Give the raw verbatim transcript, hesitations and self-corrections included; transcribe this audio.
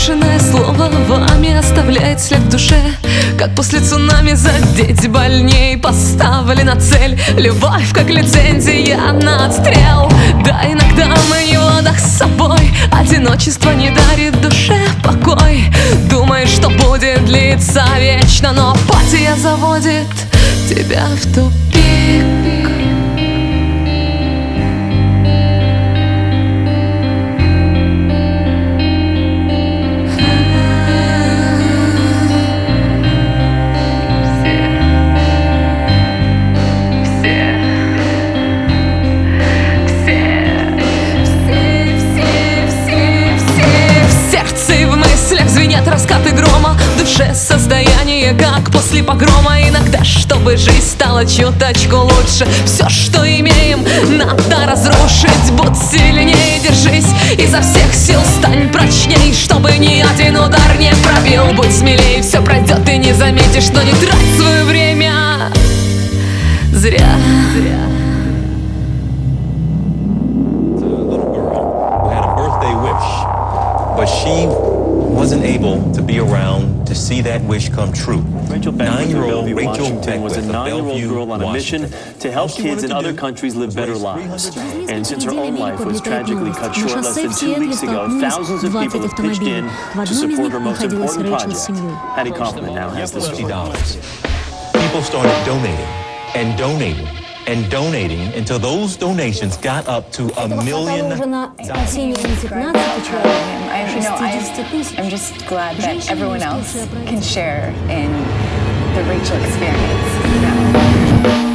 Брошенное слово вами оставляет след в душе, как после цунами задеть больней. Поставлена цель, любовь как лицензия на отстрел. Да, иногда мы не в ладах с собой, одиночество не дарит душе покой. Думаешь, что будет длиться вечно, но апатия заводит тебя в тупик. Звенят раскаты грома, в душе состояние, как после погрома. Иногда, чтобы жизнь стала чуточку лучше, все, что имеем, надо разрушить. Будь сильнее, держись, изо всех сил стань прочней, чтобы ни один удар не пробил. Будь смелее, все пройдет, и не заметишь, но не трать свое время зря. But she wasn't able to be around to see that wish come true. Rachel Beckwith of Bellevue, Rachel Washington, was a Beckwith of nine-year-old Bellevue, girl on a mission Washington. to help All she kids in wanted to other do countries live was better raise lives. three hundred And since her own life was tragically cut short less than two weeks ago, thousands of people have pitched in to support her most important project. Hattie Kaufman now has the fifty dollars. People started donating and donating and donating until those donations got up to a million dollars. I, you know, I, I'm just glad that everyone else can share in the Rachel experience. You know?